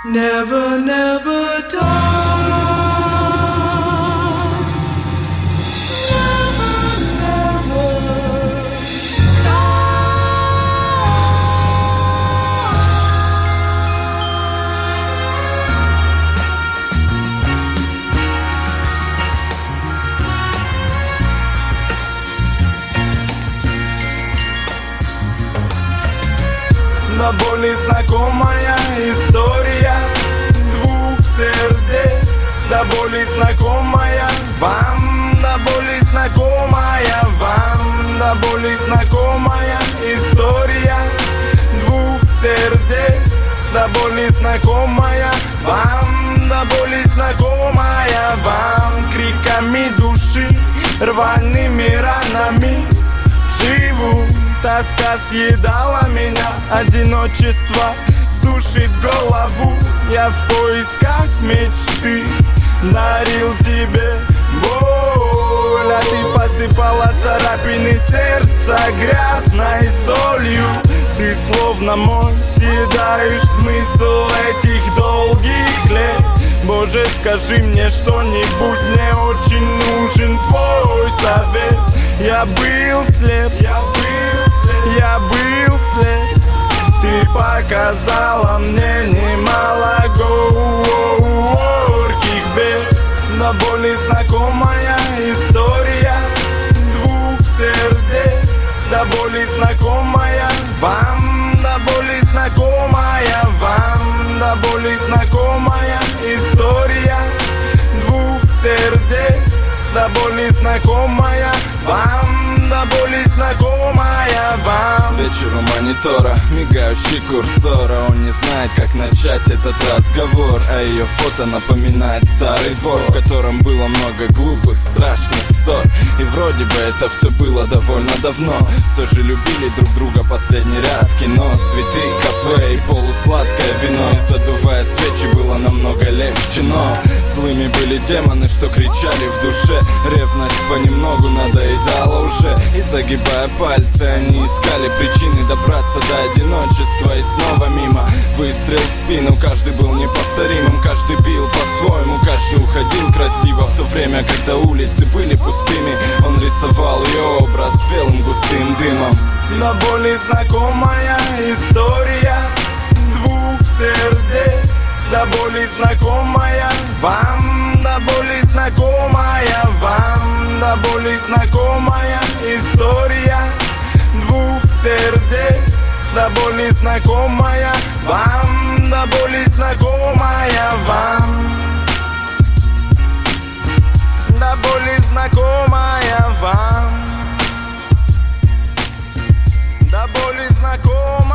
Never, never die. До боли знакомая история двух сердец. До боли знакомая вам, до боли знакомая вам, до боли знакомая история двух сердец. До боли знакомая вам, до боли знакомая вам. Криками души, рваными ранами живу. Тоска съедала меня, одиночество сушит голову. Я в поисках мечты дарил тебе боль, а ты посыпала царапины сердца грязной солью. Ты словно мой съедаешь смысл этих долгих лет. Боже, скажи мне что-нибудь, мне очень нужен твой совет. Я был слеп, я был слеп. Ты показала мне немало горьких бед. До боли знакомая история двух сердец. До боли знакомая вам, до боли знакомая вам, до боли знакомая история двух сердец. До боли знакомая вам, до боли знакомая вам. Вечер у монитора, мигающий курсора. Он не знает, как начать этот разговор, а ее фото напоминает старый двор, в котором было много глупых, страшных ссор. И вроде бы это все было довольно давно. Все же любили друг друга, последний ряд кино, цветы, кафе и полусладкое вино. И задувая свечи было намного легче, но злыми были демоны, что кричали в душе. Ревность понемногу надоедала уже. И загибая пальцы, они искали причины добраться до одиночества. И снова мимо, выстрел в спину. Каждый был неповторимым, каждый бил по-своему, каждый уходил красиво. В то время, когда улицы были пустыми, он рисовал ее образ белым густым дымом. До боли знакомая история двух сердец. До боли знакомая вам, до боли знакомая вам, до боли знакомая история двух сердец. До боли знакомая вам, до боли знакомая вам, до боли знакомая вам, до боли знакомая.